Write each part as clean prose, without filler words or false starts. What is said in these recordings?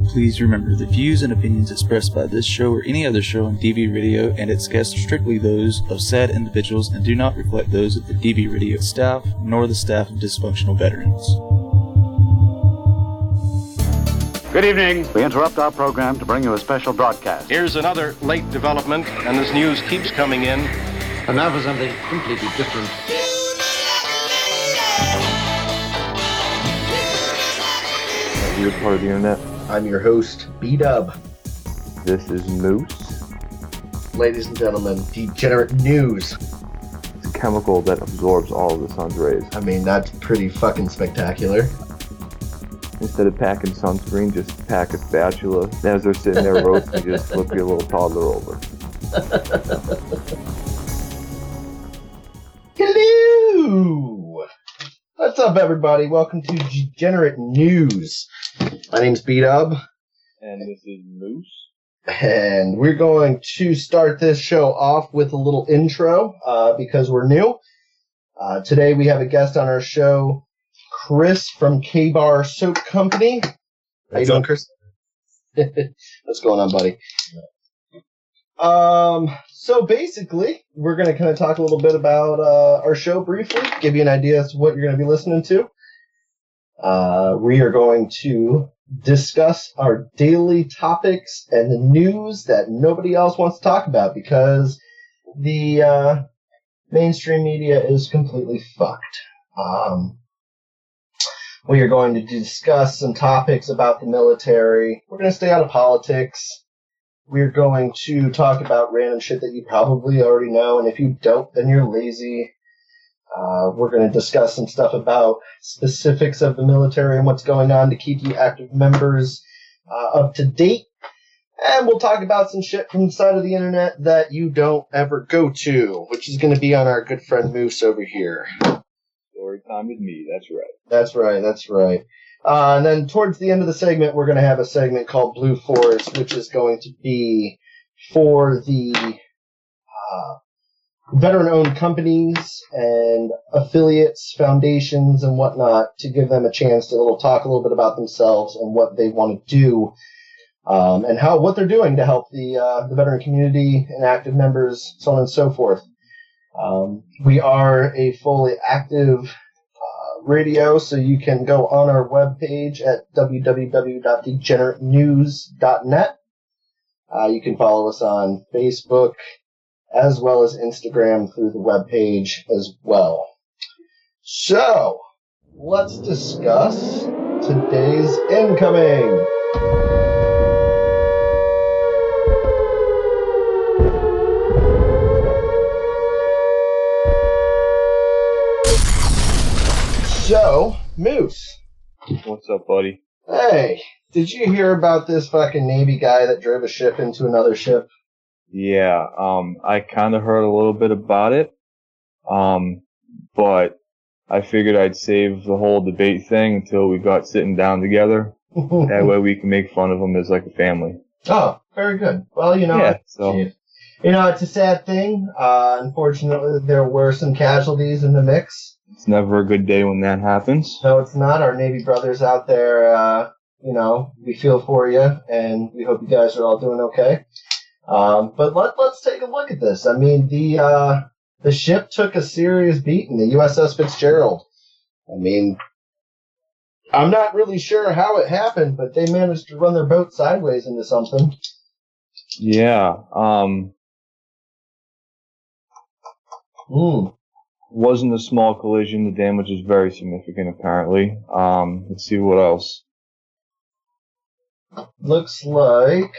Please remember, the views and opinions expressed by this show or any other show on DV Radio and its guests are strictly those of said individuals and do not reflect those of the DV Radio staff, nor the staff of Dysfunctional Veterans. Good evening. We interrupt our program to bring you a special broadcast. Here's another late development, and this news keeps coming in. And now for something completely different. You're part of the internet. I'm your host, B-Dub. This is Moose. Ladies and gentlemen, Degenerate News. It's a chemical that absorbs all of the sun's rays. I mean, that's pretty fucking spectacular. Instead of packing sunscreen, just pack a spatula. As they're sitting there roasting, just flip your little toddler over. Hello! What's up, everybody? Welcome to Degenerate News. My name's B-Dub. And this is Moose. And we're going to start this show off with a little intro, because we're new. Today we have a guest on our show, Chris from K-Bar Soap Company. How you doing, Chris? What's going on, buddy? So basically, we're going to kind of talk a little bit about our show briefly, give you an idea as to what you're going to be listening to. We are going to discuss our daily topics and the news that nobody else wants to talk about because the mainstream media is completely fucked. We are going to discuss some topics about the military. We're going to stay out of politics. We're going to talk about random shit that you probably already know, and if you don't, then you're lazy. We're going to discuss some stuff about specifics of the military and what's going on to keep you active members up to date. And we'll talk about some shit from the side of the internet that you don't ever go to, which is going to be on our good friend Moose over here. Story time with me, that's right. That's right. And then towards the end of the segment, we're going to have a segment called Blue Forest, which is going to be for the veteran-owned companies and affiliates, foundations, and whatnot, to give them a chance to talk a little bit about themselves and what they want to do, and what they're doing to help the veteran community and active members, so on and so forth. We are a fully active radio, so you can go on our webpage at www.degeneratenews.net. You can follow us on Facebook as well as Instagram through the webpage as well. So, let's discuss today's incoming. So, Moose. What's up, buddy? Hey, did you hear about this fucking Navy guy that drove a ship into another ship? Yeah, I kind of heard a little bit about it, but I figured I'd save the whole debate thing until we got sitting down together. That way we can make fun of them as like a family. Oh, very good. Well, it's a sad thing. Unfortunately, there were some casualties in the mix. It's never a good day when that happens. No, it's not. Our Navy brothers out there, we feel for you, and we hope you guys are all doing okay. But let's take a look at this. I mean, the ship took a serious beating, the USS Fitzgerald. I mean, I'm not really sure how it happened, but they managed to run their boat sideways into something. Yeah. Wasn't a small collision. The damage was very significant, apparently. Let's see what else. Looks like,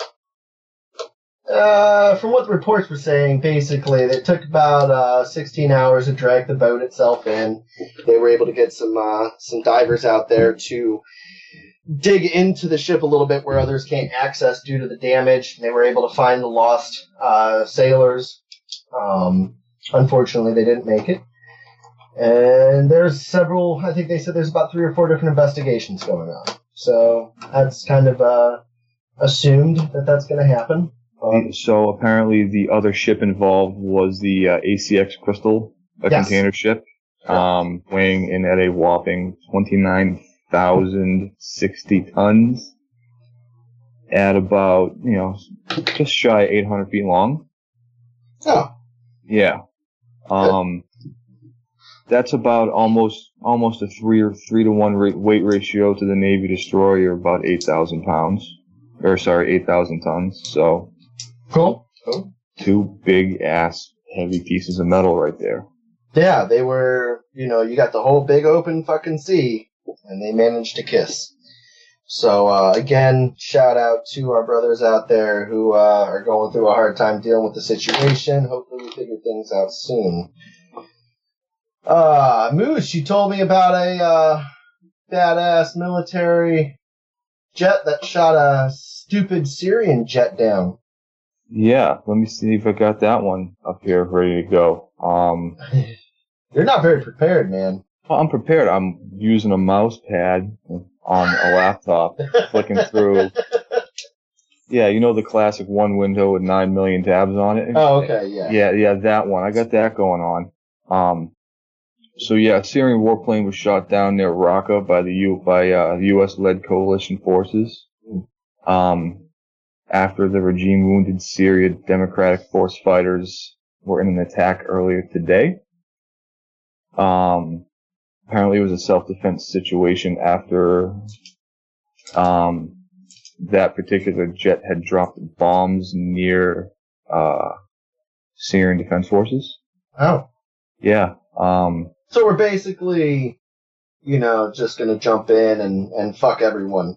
from what the reports were saying, basically, it took about 16 hours to drag the boat itself in. They were able to get some divers out there to dig into the ship a little bit where others can't access due to the damage. They were able to find the lost sailors. Unfortunately, they didn't make it. And there's several, I think they said there's about 3 or 4 different investigations going on. So that's kind of assumed that that's going to happen. So apparently the other ship involved was the ACX Crystal, a container ship, weighing in at a whopping 29,060 tons. at about, just shy of 800 feet long. Oh. Yeah. That's about almost a 3 to 1 weight ratio to the Navy destroyer, about 8,000 pounds. 8,000 tons. So. Cool. 2 big ass heavy pieces of metal right there. Yeah, they were, you got the whole big open fucking sea, and they managed to kiss. So, again, shout out to our brothers out there who are going through a hard time dealing with the situation. Hopefully we figure things out soon. Moose, you told me about a badass military jet that shot a stupid Syrian jet down. Yeah, let me see if I got that one up here ready to go. You're not very prepared, man. Well, I'm prepared. I'm using a mouse pad on a laptop, flicking through. Yeah, the classic one window with 9 million tabs on it. Oh, okay, yeah. Yeah, that one. I got that going on. So yeah, a Syrian warplane was shot down near Raqqa by the U.S.-led coalition forces. After the regime-wounded Syria Democratic Force fighters were in an attack earlier today. Apparently it was a self-defense situation after that particular jet had dropped bombs near Syrian defense forces. Oh. Yeah. So we're basically, just going to jump in and fuck everyone.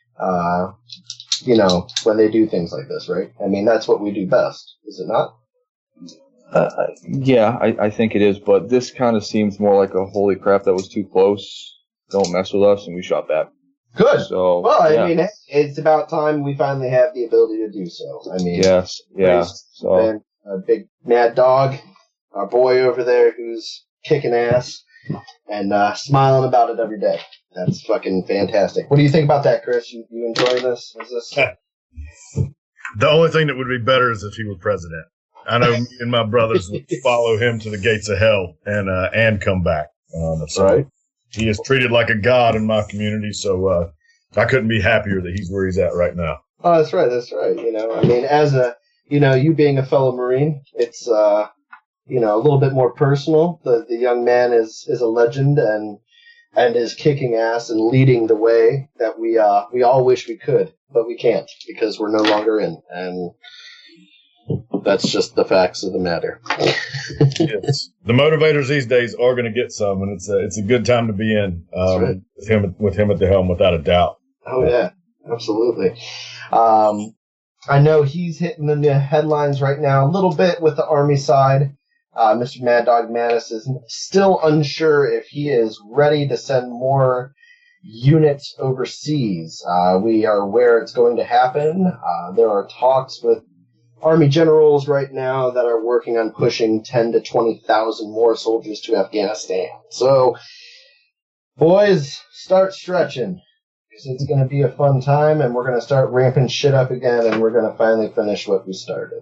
When they do things like this, right? I mean, that's what we do best, is it not? Yeah, I think it is, but this kind of seems more like a holy crap, that was too close, don't mess with us, and we shot back. Good. So, well, I mean, it's about time we finally have the ability to do so. I mean, yes, yeah. So, a big mad dog, our boy over there who's kicking ass and smiling about it every day. That's fucking fantastic. What do you think about that, Chris? You enjoying this? Is this? The only thing that would be better is if he were president. I know me and my brothers would follow him to the gates of hell and come back. That's right. He is treated like a god in my community, so I couldn't be happier that he's where he's at right now. Oh, that's right. I mean, as you being a fellow Marine, it's a little bit more personal. The young man is a legend and is kicking ass and leading the way that we all wish we could, but we can't because we're no longer in, and that's just the facts of the matter. Yes. The motivators these days are going to get some, and it's a good time to be in right. with him at the helm, without a doubt. Oh yeah, absolutely. I know he's hitting the headlines right now a little bit with the Army side. Mr. Mad Dog Mattis is still unsure if he is ready to send more units overseas. We are aware it's going to happen. There are talks with Army generals right now that are working on pushing 10 to 20,000 more soldiers to Afghanistan. So, boys, start stretching. Because it's going to be a fun time, and we're going to start ramping shit up again, and we're going to finally finish what we started.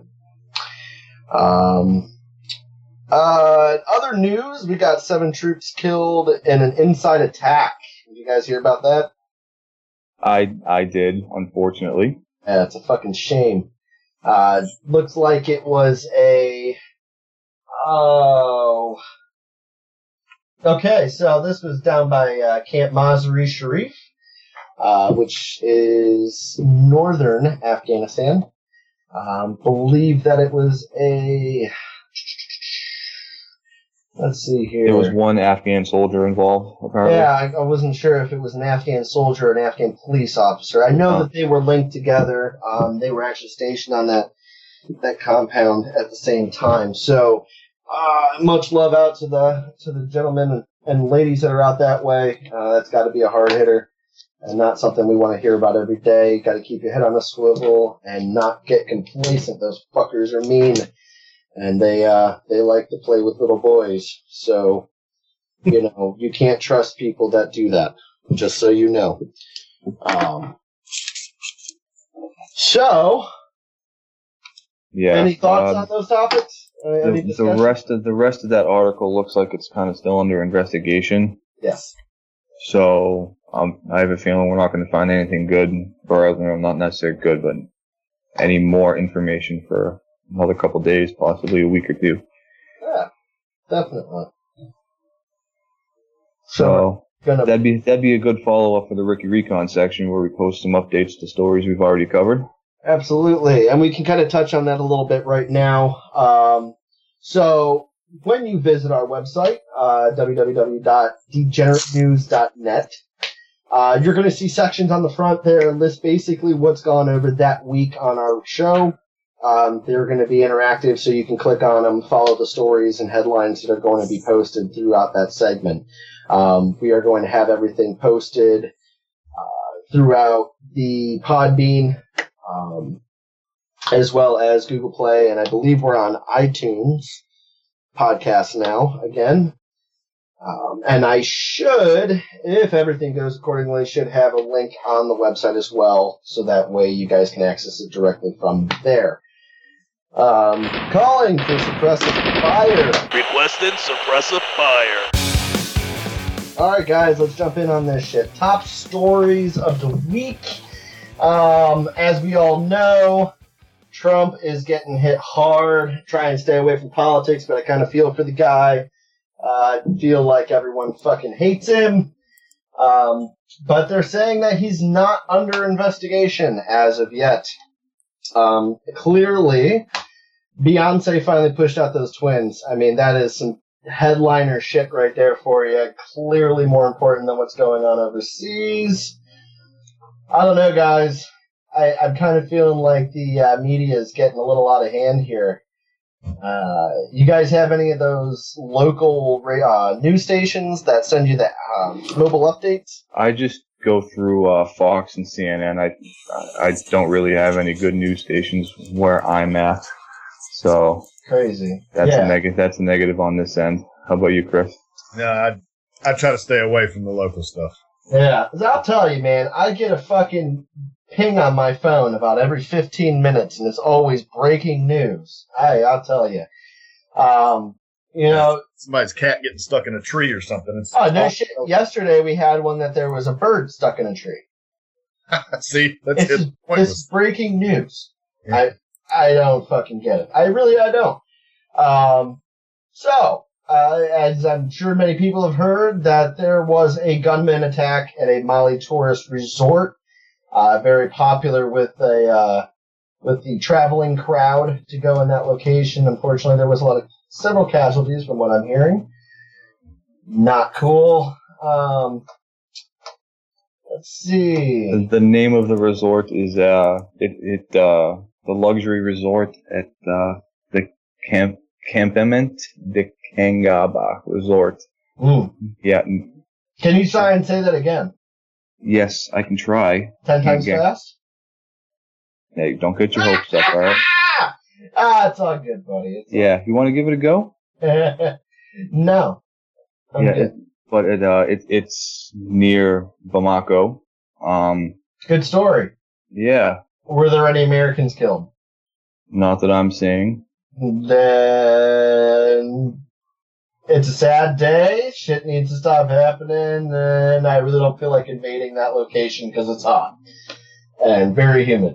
Other news, we got 7 troops killed in an inside attack. Did you guys hear about that? I did, unfortunately. Yeah, it's a fucking shame. Looks like it was okay, so this was down by Camp Mazar-e Sharif, which is northern Afghanistan. Believe that it was let's see here. There was one Afghan soldier involved, apparently. Yeah, I wasn't sure if it was an Afghan soldier or an Afghan police officer. I know that they were linked together. They were actually stationed on that compound at the same time. So, much love out to the gentlemen and ladies that are out that way. That's got to be a hard hitter, and not something we want to hear about every day. Got to keep your head on a swivel and not get complacent. Those fuckers are mean. And they like to play with little boys. So, you can't trust people that do that. Just so you know. Yeah. Any thoughts on those topics? The rest of that article looks like it's kind of still under investigation. Yes. So, I have a feeling we're not going to find anything good, or not necessarily good, but any more information for another couple days, possibly a week or two. Yeah, definitely. So that'd be a good follow-up for the Rookie Recon section where we post some updates to stories we've already covered. Absolutely, and we can kind of touch on that a little bit right now. So when you visit our website, www.degeneratenews.net, you're going to see sections on the front there that list basically what's gone over that week on our show. They're going to be interactive, so you can click on them, follow the stories and headlines that are going to be posted throughout that segment. We are going to have everything posted throughout the Podbean, as well as Google Play, and I believe we're on iTunes podcast now again. And I should, if everything goes accordingly, should have a link on the website as well, so that way you guys can access it directly from there. Calling for Suppressive Fire. Requesting Suppressive Fire. Alright guys, let's jump in on this shit. Top stories of the week. As we all know, Trump is getting hit hard. Try and stay away from politics, but I kind of feel for the guy. I feel like everyone fucking hates him. But they're saying that he's not under investigation as of yet. Clearly, Beyonce finally pushed out those twins. I mean, that is some headliner shit right there for you. Clearly more important than what's going on overseas. I don't know, guys. I'm kind of feeling like the media is getting a little out of hand here. You guys have any of those local news stations that send you the mobile updates? I just go through Fox and CNN. I don't really have any good news stations where I'm at. So crazy. That's a negative on this end. How about you, Chris? Yeah, I try to stay away from the local stuff. Yeah, 'cause I'll tell you, man, I get a fucking ping on my phone about every 15 minutes, and it's always breaking news. I'll tell you. You know, somebody's cat getting stuck in a tree or something. No shit. Yesterday we had one that there was a bird stuck in a tree. See, that's This is breaking news. Yeah. I don't fucking get it. I don't. As I'm sure many people have heard, that there was a gunman attack at a Mali tourist resort, very popular with the traveling crowd to go in that location. Unfortunately, there was several casualties from what I'm hearing. Not cool. Let's see. The name of the resort is the luxury resort at the Campement de Kangaba Resort. Yeah. Can you try and say that again? Yes, I can try. 10 times fast? Hey, don't get your hopes up, alright? It's all good, buddy. You want to give it a go? No. It's near Bamako. Good story. Yeah. Were there any Americans killed? Not that I'm seeing. Then it's a sad day. Shit needs to stop happening, and I really don't feel like invading that location because it's hot and very humid.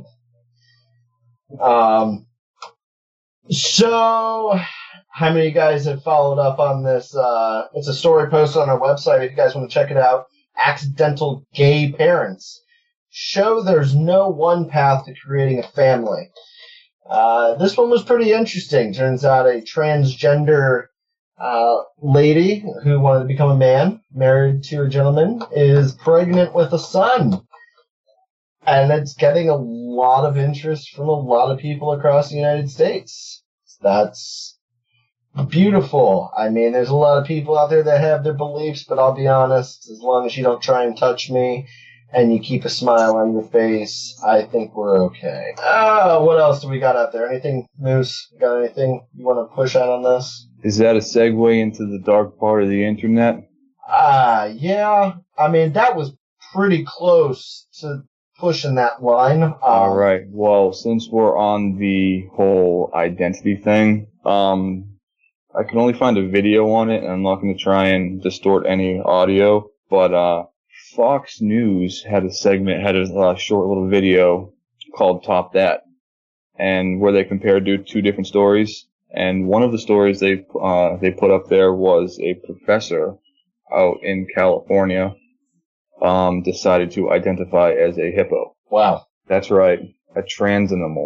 So, how many of you guys have followed up on this? It's a story posted on our website if you guys want to check it out. Accidental gay parents show there's no one path to creating a family. This one was pretty interesting. Turns out a transgender lady who wanted to become a man, married to a gentleman, is pregnant with a son. And it's getting a lot of interest from a lot of people across the United States. That's beautiful. I mean, there's a lot of people out there that have their beliefs, but I'll be honest, as long as you don't try and touch me and you keep a smile on your face, I think we're okay. What else do we got out there? Anything, Moose? Got anything you want to push out on this? Is that a segue into the dark part of the internet? Yeah. I mean, that was pretty close to pushing that line. All right. Well, since we're on the whole identity thing, I can only find a video on it, and I'm not going to try and distort any audio, but Fox News had a short little video called Top That, and where they compared two different stories. And one of the stories they put up there was a professor out in California decided to identify as a hippo. Wow. That's right, a transanimal.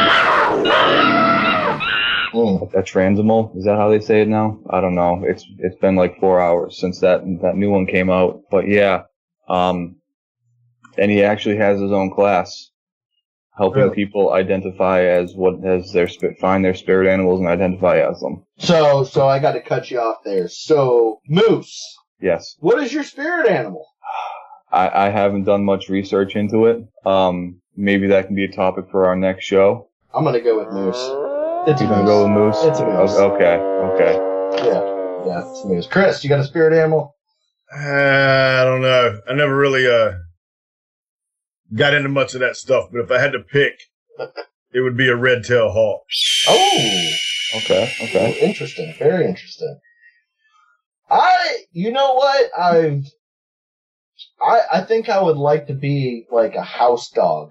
A transanimal? Is that how they say it now? I don't know. It's been like 4 hours since that new one came out. But yeah, and he actually has his own class, helping people identify find their spirit animals and identify as them. So I got to cut you off there. So moose. Yes. What is your spirit animal? I haven't done much research into it. Maybe that can be a topic for our next show. I'm gonna go with moose. It's You're gonna go with moose? It's a moose. Okay. Yeah, it's a moose. Chris, you got a spirit animal? I don't know. I never really got into much of that stuff, but if I had to pick, it would be a red-tailed hawk. Oh! Okay. Interesting. Very interesting. You know what? I think I would like to be like a house dog.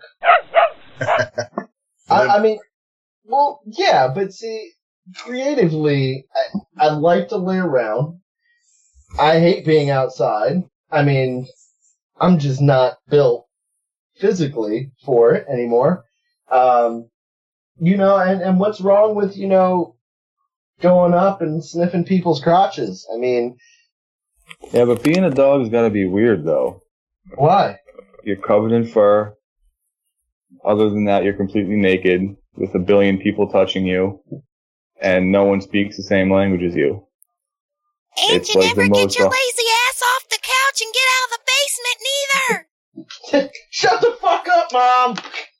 I mean, well, yeah, but see, creatively, I like to lay around. I hate being outside. I mean, I'm just not built physically for it anymore. And what's wrong with, going up and sniffing people's crotches? I mean... Yeah, but being a dog has got to be weird, though. Why? You're covered in fur. Other than that, you're completely naked, with a billion people touching you, and no one speaks the same language as you. And you never get your lazy ass off the couch and get out of the basement, neither! Shut the fuck up, Mom!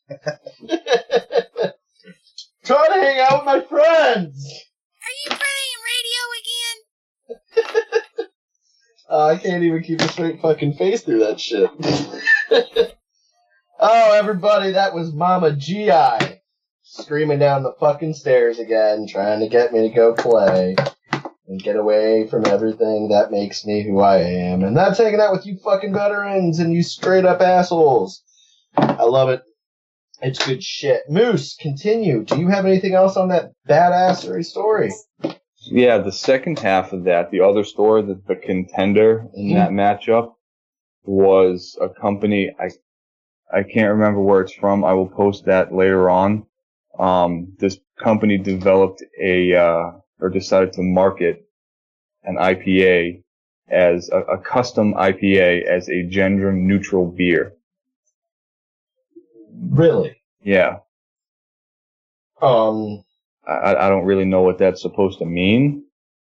Trying to hang out with my friends! Are you playing radio again? I can't even keep a straight fucking face through that shit. Oh, everybody, that was Mama G.I. screaming down the fucking stairs again, trying to get me to go play and get away from everything that makes me who I am. And that's hanging out with you fucking veterans and you straight up assholes. I love it. It's good shit. Moose, continue. Do you have anything else on that badassery story? Yeah, the second half of that, the other story, the contender in that matchup was a company, I can't remember where it's from. I will post that later on. This company developed or decided to market an IPA as a custom IPA as a gender neutral beer. Really? Yeah. I don't really know what that's supposed to mean.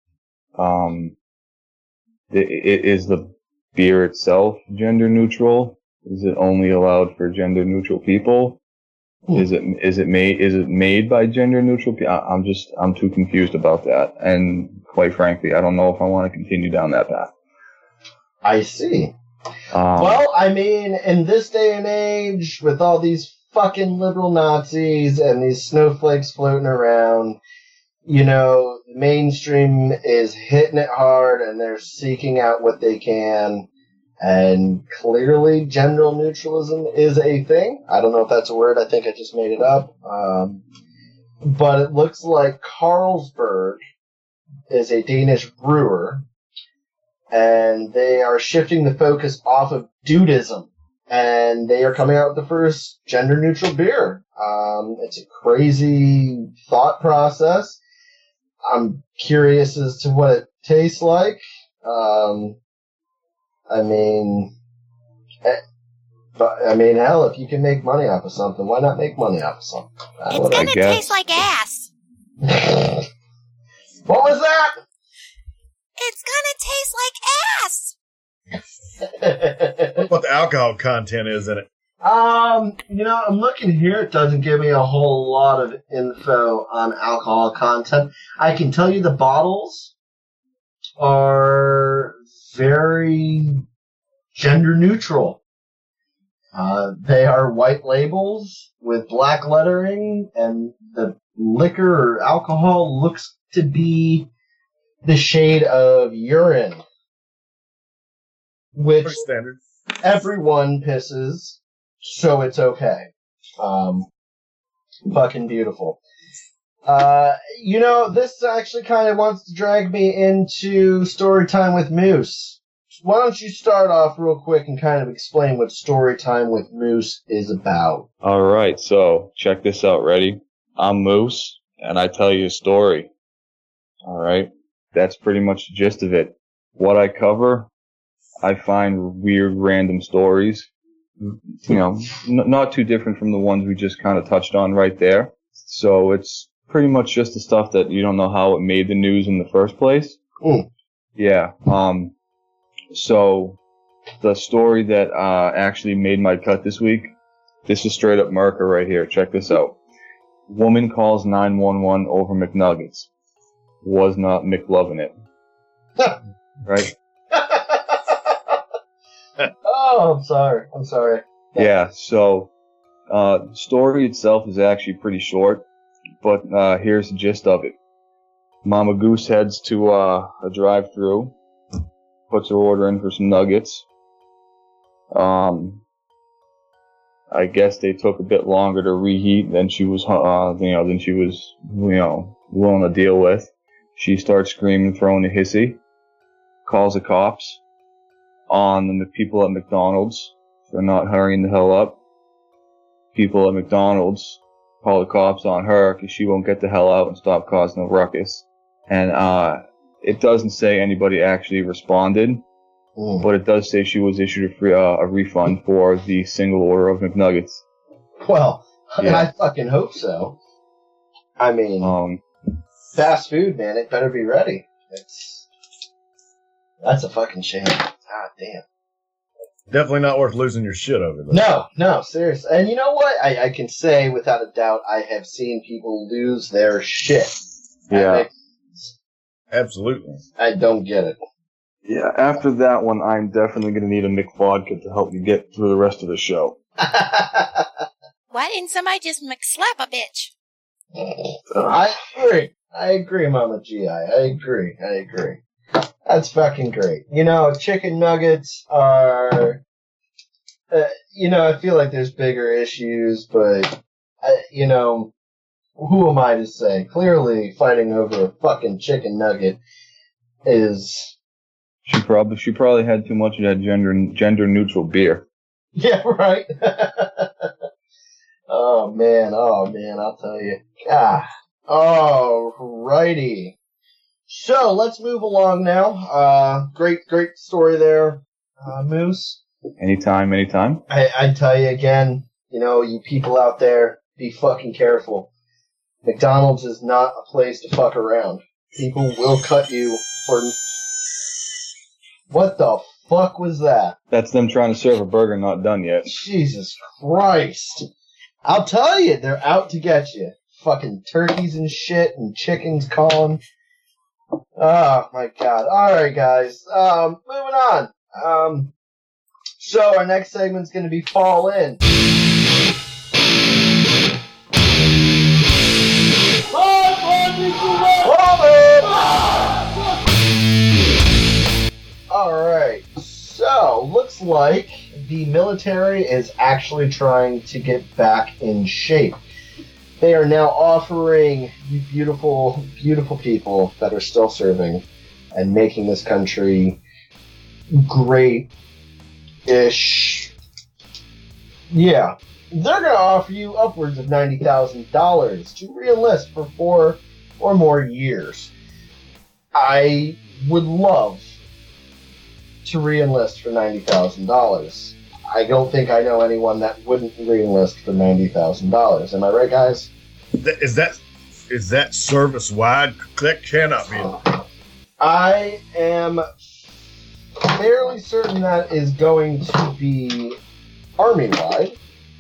Is the beer itself gender neutral? Is it only allowed for gender neutral people? Is it made by gender neutral people? I'm too confused about that. And quite frankly, I don't know if I want to continue down that path. I see. Well, I mean, in this day and age, with all these fucking liberal Nazis and these snowflakes floating around, the mainstream is hitting it hard and they're seeking out what they can. And clearly, gender neutralism is a thing. I don't know if that's a word. I think I just made it up. But it looks like Carlsberg is a Danish brewer, and they are shifting the focus off of dudism, and they are coming out with the first gender-neutral beer. It's a crazy thought process. I'm curious as to what it tastes like. Hell, if you can make money off of something, why not make money off of something? It's gonna taste like ass. What was that? It's gonna taste like ass. What the alcohol content is in it? I'm looking here. It doesn't give me a whole lot of info on alcohol content. I can tell you the bottles are very gender neutral. They are white labels with black lettering, and the liquor or alcohol looks to be the shade of urine. Which, pretty standard. everyone pisses, so it's okay. Fucking beautiful. This actually kind of wants to drag me into story time with Moose. Why don't you start off real quick and kind of explain what story time with Moose is about? All right, so check this out. Ready? I'm Moose, and I tell you a story. All right, that's pretty much the gist of it. What I cover, I find weird, random stories. Not too different from the ones we just kind of touched on right there. So it's pretty much just the stuff that you don't know how it made the news in the first place. Ooh. Yeah. So the story that actually made my cut this week, this is straight up Merca right here. Check this out. Woman calls 911 over McNuggets. Was not McLovin' it. Right? Oh, I'm sorry. Yeah, so story itself is actually pretty short, but here's the gist of it. Mama Goose heads to a drive-thru, puts her order in for some nuggets. I guess they took a bit longer to reheat than she was willing to deal with. She starts screaming, throwing a hissy, calls the cops on the people at McDonald's for not hurrying the hell up. People at McDonald's call the cops on her because she won't get the hell out and stop causing a ruckus. And it doesn't say anybody actually responded, but it does say she was issued a refund for the single order of McNuggets. Well, yeah. I fucking hope so. I mean, fast food, man, it better be ready. That's a fucking shame. God damn. Definitely not worth losing your shit over that. No, seriously. And you know what? I can say without a doubt I have seen people lose their shit. Yeah. Absolutely. I don't get it. Yeah, after that one, I'm definitely going to need a McVodka to help me get through the rest of the show. Why didn't somebody just McSlap a bitch? I agree, Mama G.I. I agree. That's fucking great. Chicken nuggets are, I feel like there's bigger issues, but, who am I to say? Clearly, fighting over a fucking chicken nugget is... She probably had too much of that gender-neutral beer. Yeah, right? Oh, man, I'll tell you. Alrighty. So, let's move along now. Great story there, Moose. Anytime. I tell you again, you people out there, be fucking careful. McDonald's is not a place to fuck around. People will cut you for... What the fuck was that? That's them trying to serve a burger not done yet. Jesus Christ. I'll tell you, they're out to get you. Fucking turkeys and shit and chickens calling. Oh, my God. Alright, guys. Moving on. So our next segment's gonna be Fall In. Alright, so looks like the military is actually trying to get back in shape. They are now offering you beautiful, beautiful people that are still serving and making this country great-ish. Yeah, they're going to offer you upwards of $90,000 to re-enlist for 4 or more years. I would love to re-enlist for $90,000. I don't think I know anyone that wouldn't re-enlist for $90,000. Am I right, guys? Is that service-wide? That cannot be. I am fairly certain that is going to be Army-wide,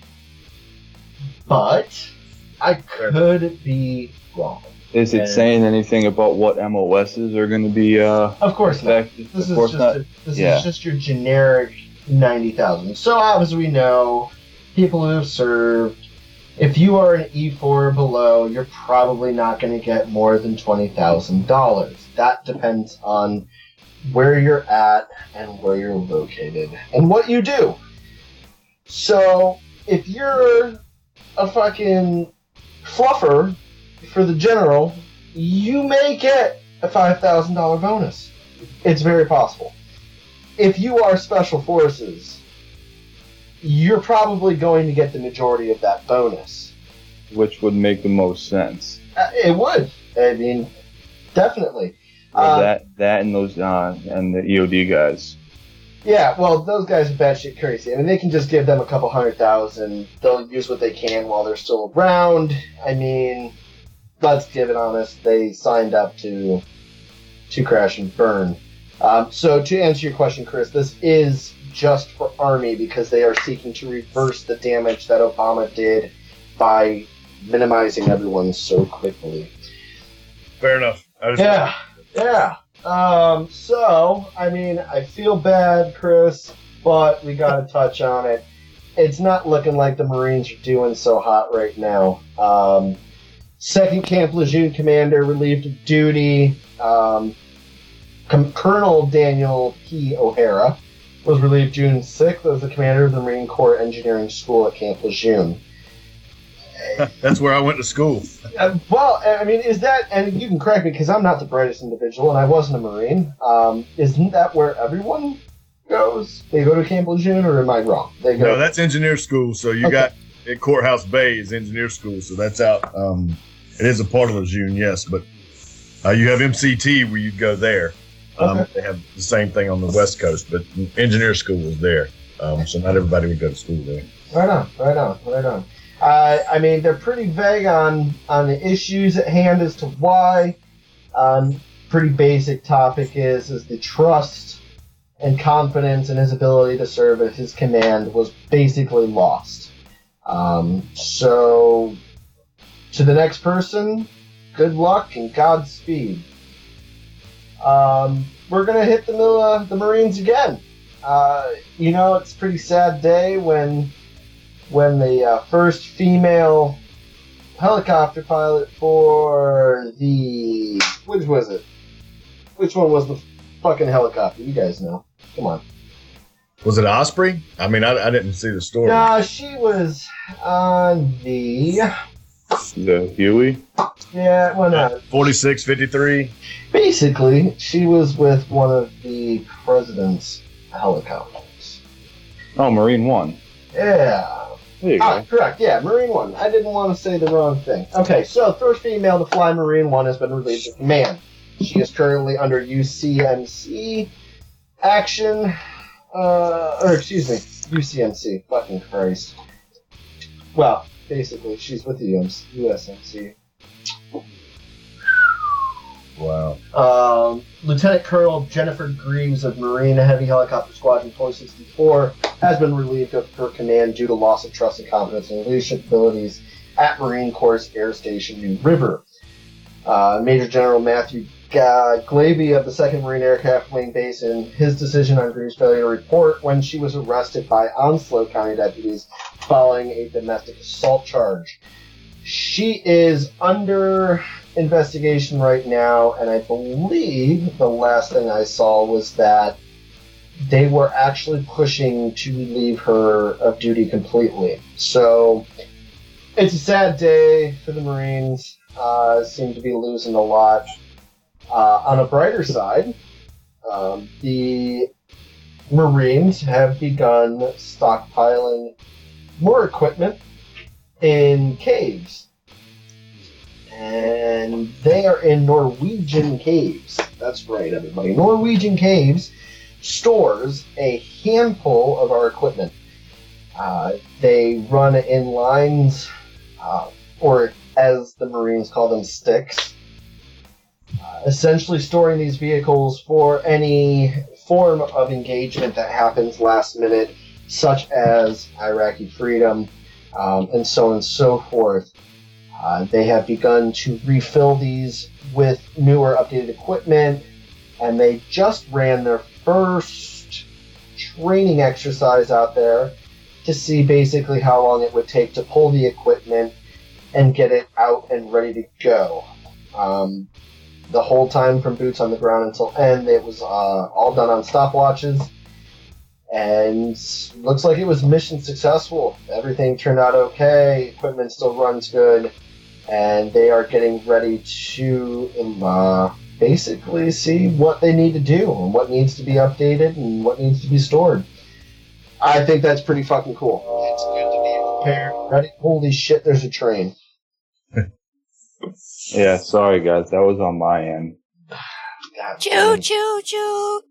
but I could be wrong. Is it saying anything about what MOSs are going to be? Of course not. This is just your generic 90,000. So as we know, people who have served, if you are an E4 or below, you're probably not going to get more than $20,000. That depends on where you're at and where you're located and what you do. So if you're a fucking fluffer for the general, you may get a $5,000 bonus. It's very possible. If you are special forces, you're probably going to get the majority of that bonus. Which would make the most sense. It would. I mean, definitely. That and those and the EOD guys. Yeah, well, those guys are batshit crazy. I mean, they can just give them a couple $100,000. They'll use what they can while they're still around. I mean, let's give it honest. They signed up to crash and burn. So to answer your question, Chris, this is just for Army because they are seeking to reverse the damage that Obama did by minimizing everyone so quickly. Fair enough. Yeah. So, I mean, I feel bad, Chris, but we got to touch on it. It's not looking like the Marines are doing so hot right now. 2nd Camp Lejeune commander relieved of duty. Colonel Daniel P. O'Hara was relieved June 6th as the commander of the Marine Corps Engineering School at Camp Lejeune. That's where I went to school. Well, I mean, is that, and you can correct me because I'm not the brightest individual and I wasn't a Marine, isn't that where everyone goes? They go to Camp Lejeune, or am I wrong? No, that's engineer school, so you got at Courthouse Bay is engineer school, so that's out. It is a part of Lejeune, yes, but you have MCT where you go there. They have the same thing on the West Coast, but engineer school is there, so not everybody would go to school there. Right on. I mean, they're pretty vague on the issues at hand as to why. Pretty basic topic is the trust and confidence in his ability to serve at his command was basically lost. So, to the next person, good luck and Godspeed. We're going to hit the Marines again. It's a pretty sad day when the first female helicopter pilot for the... Which was it? Which one was the fucking helicopter? You guys know. Come on. Was it Osprey? I mean, I didn't see the story. No, she was on the Huey? Yeah, well, no. 4653? Basically, she was with one of the president's helicopters. Oh, Marine One. Yeah. There you go. Correct. Yeah, Marine One. I didn't want to say the wrong thing. Okay, so first female to fly Marine One has been relieved of command. She is currently under UCMC action. UCMC. Fucking Christ. Well, basically, she's with the USMC. Wow. Lieutenant Colonel Jennifer Greaves of Marine Heavy Helicopter Squadron 464 has been relieved of her command due to loss of trust and confidence in leadership abilities at Marine Corps Air Station New River. Major General Matthew Glavey of the 2nd Marine Aircraft Wing Base in his decision on Greaves' failure to report when she was arrested by Onslow County deputies following a domestic assault charge. She is under investigation right now, and I believe the last thing I saw was that they were actually pushing to relieve her of duty completely. So it's a sad day for the Marines. Seem to be losing a lot. On a brighter side, the Marines have begun stockpiling more equipment in caves. And they are in Norwegian caves. That's right, everybody. Norwegian caves stores a handful of our equipment. They run in lines, or as the Marines call them, sticks. Essentially storing these vehicles for any form of engagement that happens last minute, such as Iraqi freedom, and so on and so forth. They have begun to refill these with newer, updated equipment, and they just ran their first training exercise out there to see basically how long it would take to pull the equipment and get it out and ready to go. the whole time from boots on the ground until end. It was all done on stopwatches. And looks like it was mission successful. Everything turned out okay. Equipment still runs good. And they are getting ready to basically see what they need to do and what needs to be updated and what needs to be stored. I think that's pretty fucking cool. It's good to be prepared. Ready? Holy shit, there's a train. Yeah, sorry guys, that was on my end. Choo choo choo.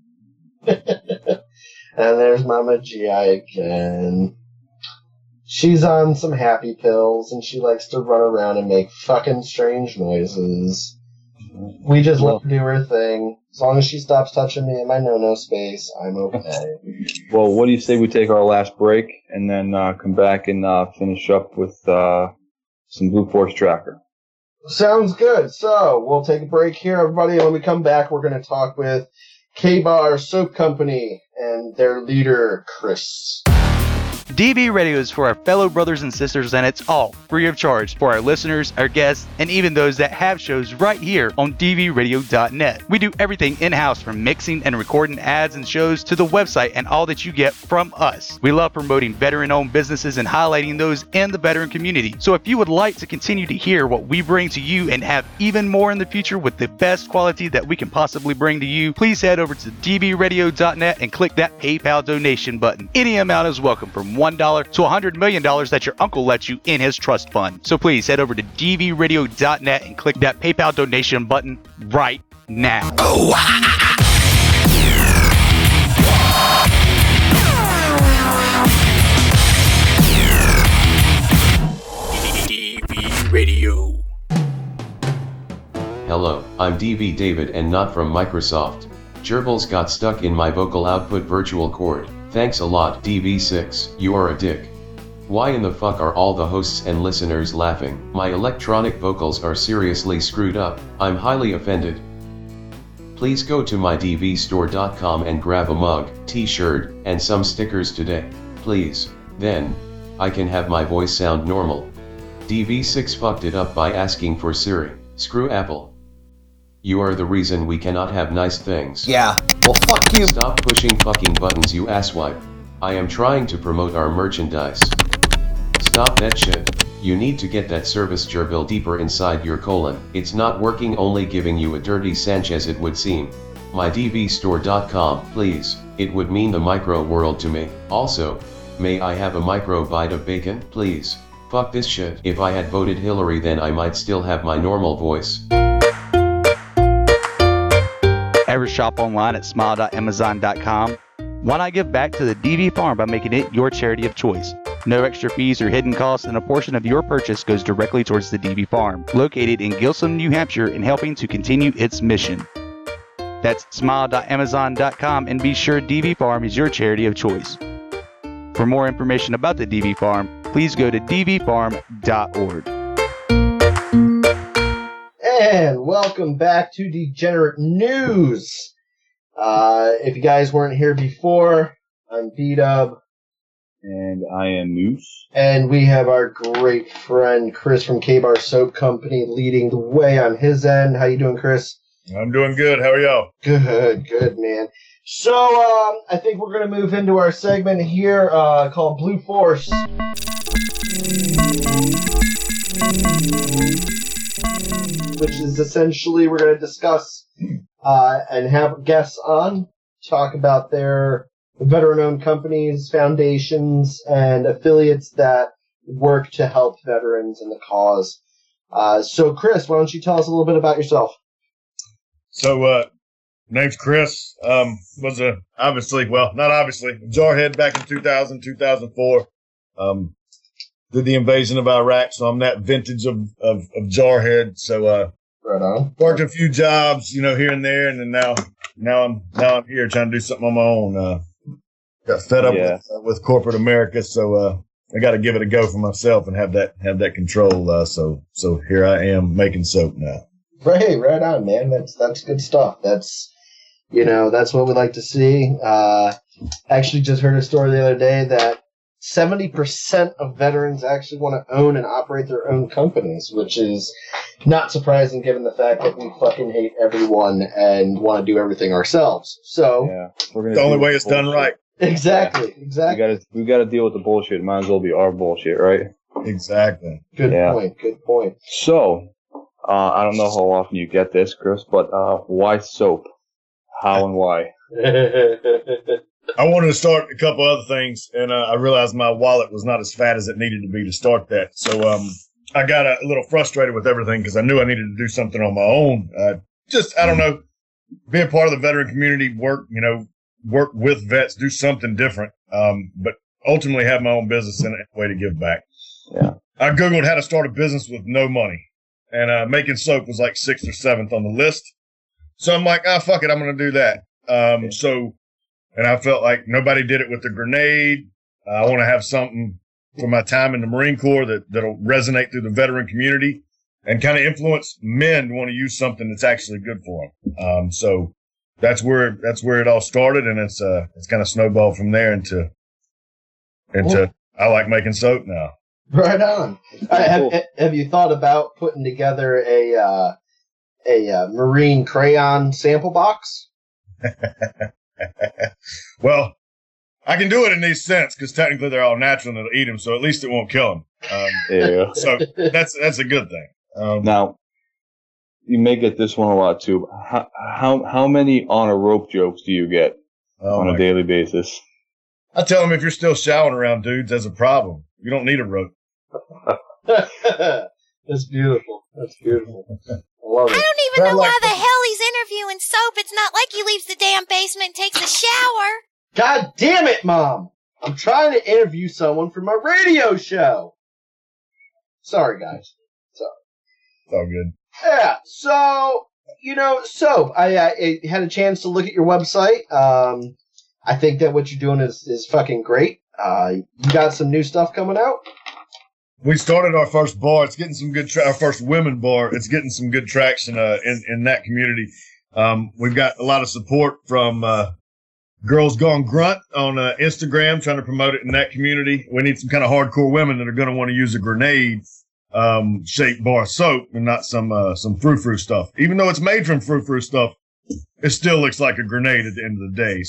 And there's Mama G.I. again. She's on some happy pills, and she likes to run around and make fucking strange noises. We just let her do her thing. As long as she stops touching me in my no-no space, I'm okay. Well, what do you say we take our last break and then come back and finish up with some Blue Force Tracker? Sounds good. So, we'll take a break here, everybody. And when we come back, we're going to talk with K-Bar Soap Company and their leader, Chris. DV Radio is for our fellow brothers and sisters, and it's all free of charge for our listeners, our guests, and even those that have shows right here on dvradio.net. We do everything in-house, from mixing and recording ads and shows to the website and all that you get from us. We love promoting veteran-owned businesses and highlighting those in the veteran community. So if you would like to continue to hear what we bring to you and have even more in the future with the best quality that we can possibly bring to you, please head over to dvradio.net and click that PayPal donation button. Any amount is welcome, from $1 to $100 million that your uncle lets you in his trust fund. So please head over to dvradio.net and click that PayPal donation button right now. DV Radio. Hello, I'm DV David and not from Microsoft. Gerbils got stuck in my vocal output virtual cord. Thanks a lot, DV6, you are a dick. Why in the fuck are all the hosts and listeners laughing? My electronic vocals are seriously screwed up, I'm highly offended. Please go to mydvstore.com and grab a mug, t-shirt, and some stickers today, please. Then, I can have my voice sound normal. DV6 fucked it up by asking for Siri. Screw Apple. You are the reason we cannot have nice things. Yeah, well fuck you. Stop pushing fucking buttons, you asswipe. I am trying to promote our merchandise. Stop that shit. You need to get that service gerbil deeper inside your colon. It's not working, only giving you a dirty Sanchez it would seem. mydvstore.com, please. It would mean the micro world to me. Also, may I have a micro bite of bacon, please? Fuck this shit. If I had voted Hillary, then I might still have my normal voice. Ever shop online at smile.amazon.com? Why not give back to the DV Farm by making it your charity of choice? No extra fees or hidden costs, and a portion of your purchase goes directly towards the DV Farm, located in Gilsum, New Hampshire, and helping to continue its mission. That's smile.amazon.com, and be sure DV Farm is your charity of choice. For more information about the DV Farm, please go to dvfarm.org. And welcome back to Degenerate News. If you guys weren't here before, I'm B-Dub. And I am Moose. And we have our great friend Chris from K-Bar Soap Company leading the way on his end. How you doing, Chris? I'm doing good. How are y'all? Good, man. So, I think we're going to move into our segment here called Blue Force. Which is essentially we're going to discuss and have guests on, talk about their veteran-owned companies, foundations, and affiliates that work to help veterans in the cause. So, Chris, why don't you tell us a little bit about yourself? So, name's Chris. Was not obviously Jarhead back in 2000, 2004. Did the invasion of Iraq, so I'm that vintage of Jarhead. So, right on. Worked a few jobs, here and there, and then now I'm here trying to do something on my own. Got fed up with corporate America, so I got to give it a go for myself and have that control. So here I am making soap now. Right on, man. That's good stuff. That's that's what we like to see. Actually, just heard a story the other day that 70% of veterans actually want to own and operate their own companies, which is not surprising given the fact that we fucking hate everyone and want to do everything ourselves. So, the only way it's done right. Exactly, exactly. We got to deal with the bullshit. Might as well be our bullshit, right? Exactly. Good point. So, I don't know how often you get this, Chris, but why soap? How and why? I wanted to start a couple other things, and I realized my wallet was not as fat as it needed to be to start that. So I got a little frustrated with everything because I knew I needed to do something on my own. I don't know, be a part of the veteran community, work with vets, do something different, but ultimately have my own business and a way to give back. Yeah. I Googled how to start a business with no money, and making soap was like 6th or 7th on the list. So I'm like, fuck it, I'm going to do that. And I felt like nobody did it with the grenade. I want to have something for my time in the Marine Corps that'll resonate through the veteran community and kind of influence men to want to use something that's actually good for them. So that's where it all started, and it's kind of snowballed from there into I like making soap now. Right on. Have you thought about putting together a Marine crayon sample box? Well, I can do it in these scents because technically they're all natural and it'll eat them, so at least it won't kill them. Yeah. So that's a good thing. Now, you may get this one a lot too. How many on a rope jokes do you get on a daily basis? I tell them if you're still showering around dudes, that's a problem. You don't need a rope. That's beautiful. I love it. I don't even know why the hell he's interviewing Soap. It's not like he leaves the damn basement and takes a shower. God damn it, Mom! I'm trying to interview someone for my radio show. Sorry, guys. Sorry. It's all good. Yeah, so, Soap, I had a chance to look at your website. I think that what you're doing is fucking great. You got some new stuff coming out? We started our first bar. It's getting some good our first women bar. It's getting some good traction in that community. We've got a lot of support from Girls Gone Grunt on Instagram, trying to promote it in that community. We need some kind of hardcore women that are going to want to use a grenade shaped bar soap and not some frou-frou stuff. Even though it's made from frou-frou stuff, it still looks like a grenade at the end of the day.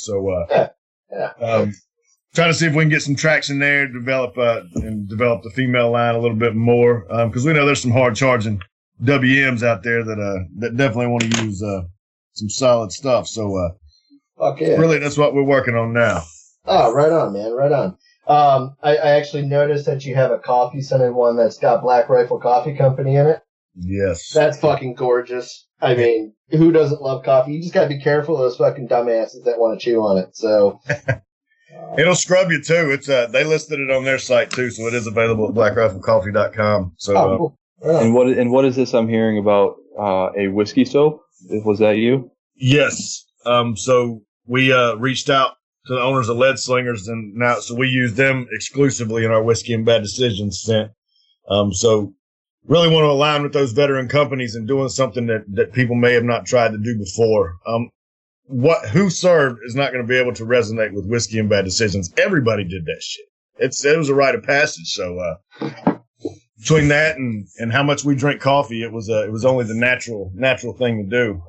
So trying to see if we can get some traction there, develop the female line a little bit more, because we know there's some hard charging WMs out there that definitely want to use some solid stuff. So really, that's what we're working on now. Oh, right on, man, right on. I actually noticed that you have a coffee-scented one that's got Black Rifle Coffee Company in it. Yes. That's fucking gorgeous. I mean, who doesn't love coffee? You just gotta be careful of those fucking dumbasses that want to chew on it. So it'll scrub you too. It's they listed it on their site too, so it is available at blackriflecoffee.com. So cool. Right. And what is this I'm hearing about? A whiskey soap? Was that you? Yes. So we reached out to the owners of Lead Slingers, and so we use them exclusively in our Whiskey and Bad Decisions scent. So really want to align with those veteran companies and doing something that people may have not tried to do before. Who served is not going to be able to resonate with Whiskey and Bad Decisions. Everybody did that shit. It was a rite of passage. So between that and how much we drink coffee, it was only the natural thing to do.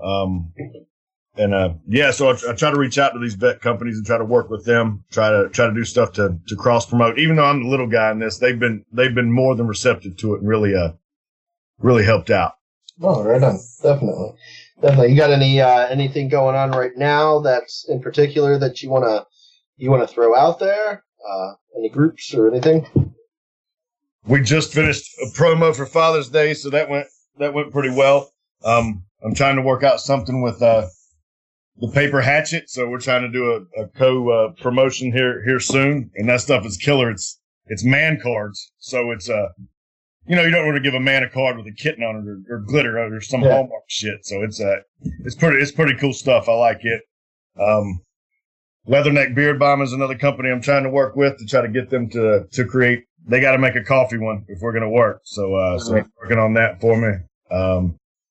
So I try to reach out to these vet companies and try to work with them, try to do stuff to cross promote. Even though I'm the little guy in this, they've been more than receptive to it and really helped out. Oh, right on. Definitely. You got anything going on right now that's in particular that you wanna throw out there? Any groups or anything? We just finished a promo for Father's Day, so that went pretty well. I'm trying to work out something with the Paper Hatchet, so we're trying to do a promotion here soon, and that stuff is killer. It's man cards, so it's you don't want to give a man a card with a kitten on it or glitter or some Hallmark shit. So it's pretty cool stuff. I like it. Leatherneck Beard Bomb is another company I'm trying to work with to try to get them to create. They got to make a coffee one if we're going to work. So they're working on that for me.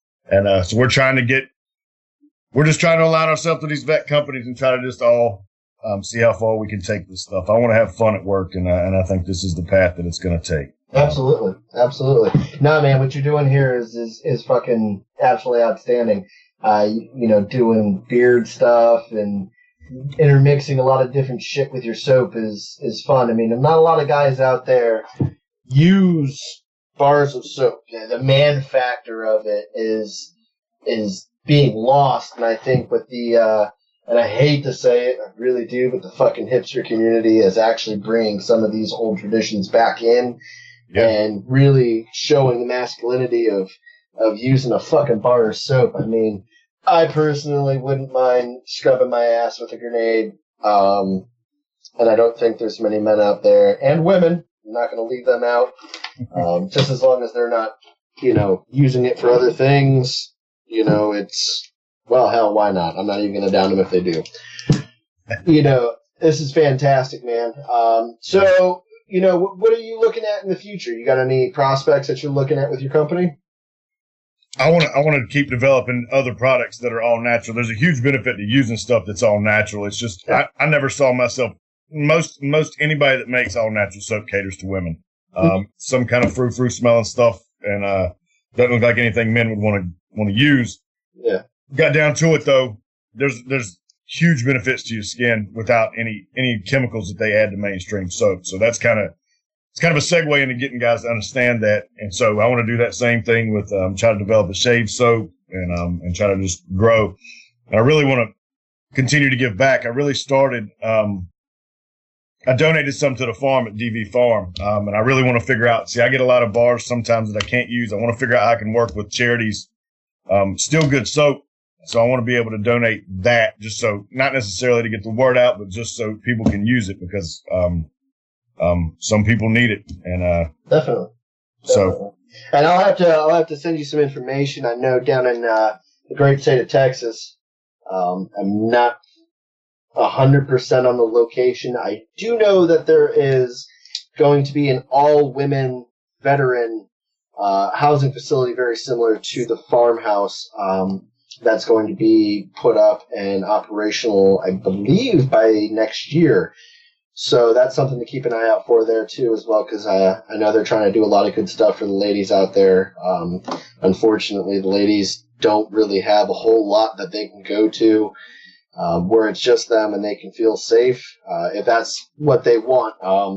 So we're just trying to align ourselves to these vet companies and try to just all see how far we can take this stuff. I want to have fun at work, and I think this is the path that it's going to take. Absolutely. No, man, what you're doing here is fucking absolutely outstanding. Doing beard stuff and intermixing a lot of different shit with your soap is fun. I mean, not a lot of guys out there use bars of soap. The man factor of it is being lost, and I think with the and I hate to say it, I really do, but the fucking hipster community is actually bringing some of these old traditions back in and really showing the masculinity of using a fucking bar of soap. I mean, I personally wouldn't mind scrubbing my ass with a grenade, and I don't think there's many men out there, and women, I'm not going to leave them out, just as long as they're not, using it for other things, it's... Well, hell, why not? I'm not even going to down them if they do. This is fantastic, man. So, what are you looking at in the future? You got any prospects that you're looking at with your company? I want to keep developing other products that are all natural. There's a huge benefit to using stuff that's all natural. It's just I never saw myself. Most anybody that makes all natural soap caters to women. Some kind of frou smelling stuff, and doesn't look like anything men would want to use. Yeah. Got down to it though, there's huge benefits to your skin without any chemicals that they add to mainstream soap. So it's kind of a segue into getting guys to understand that. And so I want to do that same thing with try to develop a shave soap and try to just grow. And I really want to continue to give back. I really started. I donated some to the farm at DV Farm, and I really want to figure out. See, I get a lot of bars sometimes that I can't use. I want to figure out how I can work with charities. Still good soap. So I want to be able to donate that just so, not necessarily to get the word out, but just so people can use it because, some people need it. And, Definitely. So. And I'll have to send you some information. I know down in, the great state of Texas, I'm not 100% on the location. I do know that there is going to be an all-women veteran, housing facility very similar to the farmhouse, that's going to be put up and operational, I believe, by next year. So that's something to keep an eye out for there, too, as well, because I know they're trying to do a lot of good stuff for the ladies out there. Unfortunately, the ladies don't really have a whole lot that they can go to where it's just them and they can feel safe, if that's what they want.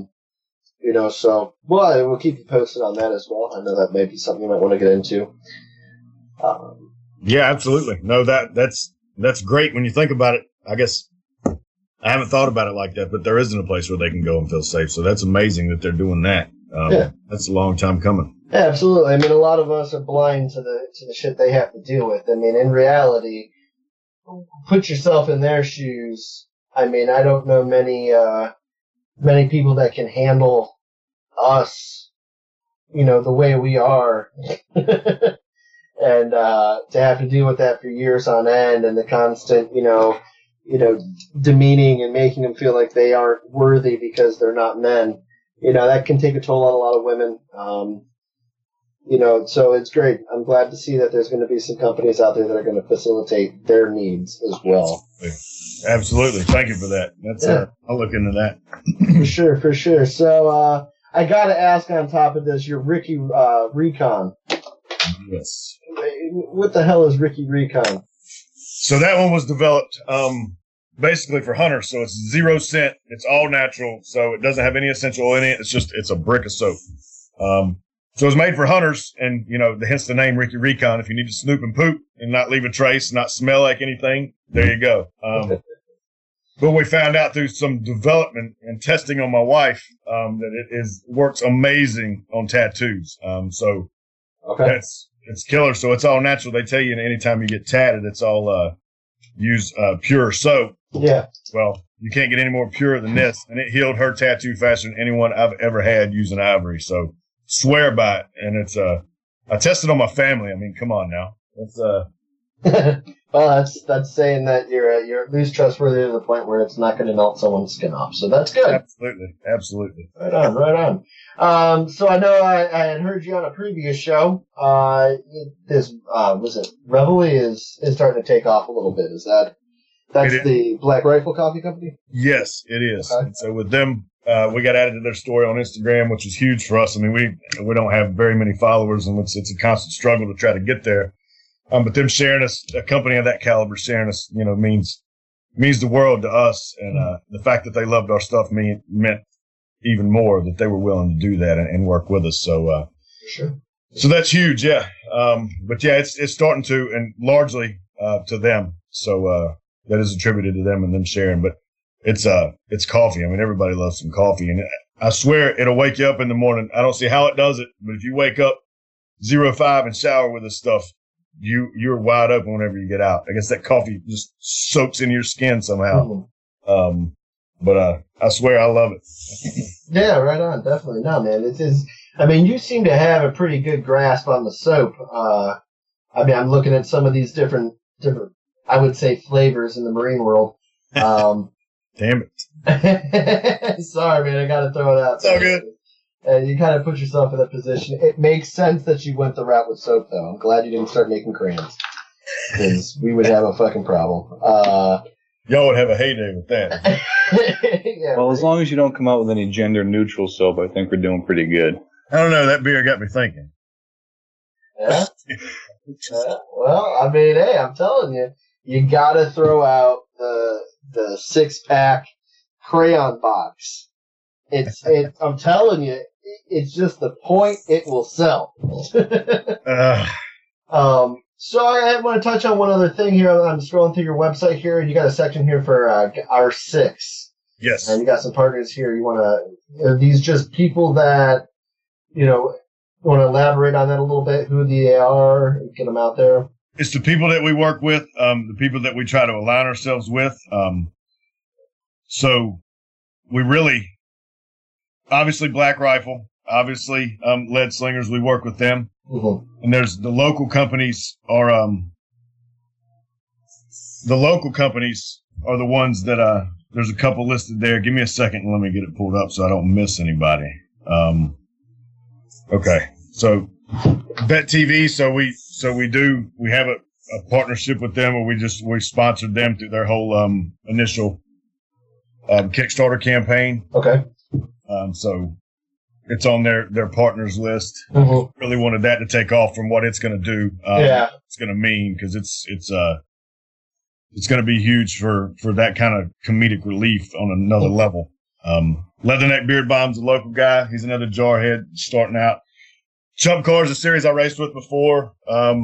So we'll keep you posted on that as well. I know that may be something you might want to get into. Yeah, absolutely. No, that's great when you think about it. I guess I haven't thought about it like that, but there isn't a place where they can go and feel safe. So that's amazing that they're doing that. That's a long time coming. Yeah, absolutely. I mean, a lot of us are blind to the shit they have to deal with. I mean, in reality, put yourself in their shoes. I mean, I don't know many people that can handle us, the way we are. And to have to deal with that for years on end, and the constant, demeaning and making them feel like they aren't worthy because they're not men, that can take a toll on a lot of women. So it's great. I'm glad to see that there's going to be some companies out there that are going to facilitate their needs as well. Absolutely. Thank you for that. I'll look into that. For sure. So I got to ask on top of this, your Ricky Recon. Yes. What the hell is Ricky Recon? So that one was developed basically for hunters. So it's 0 scent. It's all natural. So it doesn't have any essential oil in it. It's a brick of soap. So it's made for hunters, and hence the name Ricky Recon. If you need to snoop and poop and not leave a trace, not smell like anything, there you go. But we found out through some development and testing on my wife that it works amazing on tattoos. It's killer. So it's all natural. They tell you anytime you get tatted, it's all use pure soap. Yeah. Well, you can't get any more pure than this, and it healed her tattoo faster than anyone I've ever had using Ivory. So swear by it. And it's I tested on my family. I mean, come on now. It's well, that's saying that you're at least trustworthy to the point where it's not going to melt someone's skin off. So that's good. Absolutely. Right on. So I know I had heard you on a previous show. Was it Reveille is starting to take off a little bit? Is That's the Black Rifle Coffee Company? Yes, it is. Okay. And so with them, we got added to their story on Instagram, which is huge for us. I mean, we don't have very many followers, and it's a constant struggle to try to get there. But them sharing us, a company of that caliber sharing us, means the world to us. And the fact that they loved our stuff meant even more that they were willing to do that and work with us. So, sure. So that's huge, yeah. But yeah, it's starting to, and largely to them. So that is attributed to them and them sharing. But it's coffee. I mean, everybody loves some coffee, and I swear it'll wake you up in the morning. I don't see how it does it, but if you wake up 05 and shower with this stuff, you're wide open whenever you get out. I guess that coffee just soaks in your skin somehow. But I swear I love it. Yeah, right on. Definitely. No, man. It is. I mean, you seem to have a pretty good grasp on the soap. I mean, I'm looking at some of these different, I would say, flavors in the marine world. Damn it. Sorry, man. I got to throw it out. It's all good. And you kind of put yourself in that position. It makes sense that you went the route with soap, though. I'm glad you didn't start making crayons, because we would have a fucking problem. Y'all would have a heyday with that. Yeah, well, as long as you don't come out with any gender-neutral soap, I think we're doing pretty good. I don't know. That beer got me thinking. Yeah? Well, I mean, hey, I'm telling you, you got to throw out the 6-pack crayon box. I'm telling you, it's just the point it will sell. So I want to touch on one other thing here. I'm scrolling through your website here, and you got a section here for R6. Yes. And you got some partners here. Are these just people that, you want to elaborate on that a little bit, who they are, get them out there? It's the people that we work with, the people that we try to align ourselves with. So we really, obviously Black Rifle, obviously Lead Slingers, we work with them. Mm-hmm. And there's the local companies are the ones that there's a couple listed there. Give me a second and let me get it pulled up so I don't miss anybody. Okay. So Vet TV, we have a partnership with them where we sponsored them through their whole initial Kickstarter campaign. Okay. So it's on their partners list. Mm-hmm. Really wanted that to take off from what it's going to do. It's going to mean, because it's going to be huge for that kind of comedic relief on another level. Leatherneck Beard Bomb's a local guy. He's another jarhead starting out. Chump Cars, a series I raced with before.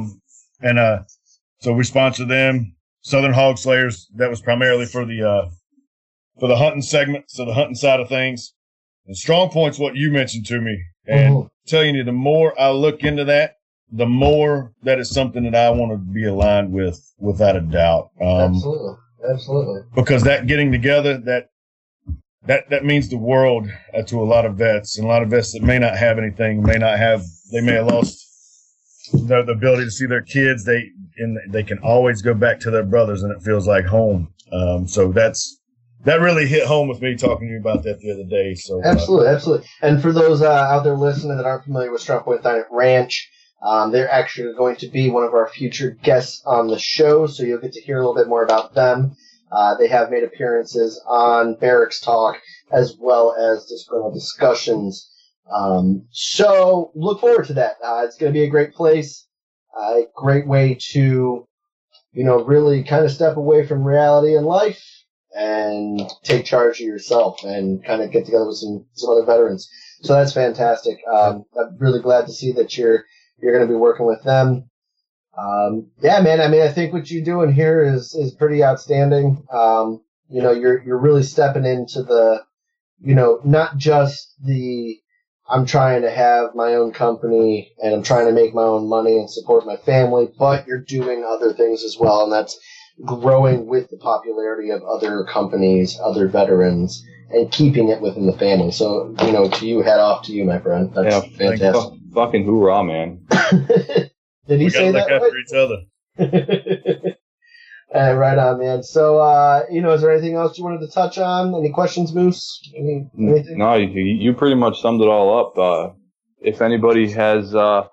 So we sponsored them. Southern Hog Slayers, that was primarily for the hunting segment, so the hunting side of things. And Strong Point's what you mentioned to me. And telling you, the more I look into that, the more that is something that I want to be aligned with, without a doubt. Absolutely. Because that getting together, that means the world to a lot of vets, and a lot of vets that may not have anything, they may have lost the ability to see their kids. They can always go back to their brothers, and it feels like home. So that really hit home with me talking to you about that the other day. So absolutely. And for those out there listening that aren't familiar with Strong Point Dine Ranch, they're actually going to be one of our future guests on the show, so you'll get to hear a little bit more about them. They have made appearances on Barracks Talk as well as Disgruntled Discussions. So look forward to that. It's going to be a great place, a great way to, really kind of step away from reality in life and take charge of yourself and kind of get together with some other veterans. So that's fantastic. I'm really glad to see that you're going to be working with them. Yeah, man. I mean, I think what you're doing here is pretty outstanding. You're really stepping into the, not just the, I'm trying to have my own company and I'm trying to make my own money and support my family, but you're doing other things as well. And that's growing with the popularity of other companies, other veterans, and keeping it within the family. So, to you, hat off to you, my friend. That's fantastic. Fucking hoorah, man. Did he say that? Look after each other. Right on, man. So, is there anything else you wanted to touch on? Any questions, Moose? Anything? No, you pretty much summed it all up. If anybody has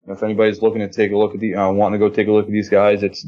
If anybody's looking to take a look at wanting to go take a look at these guys, it's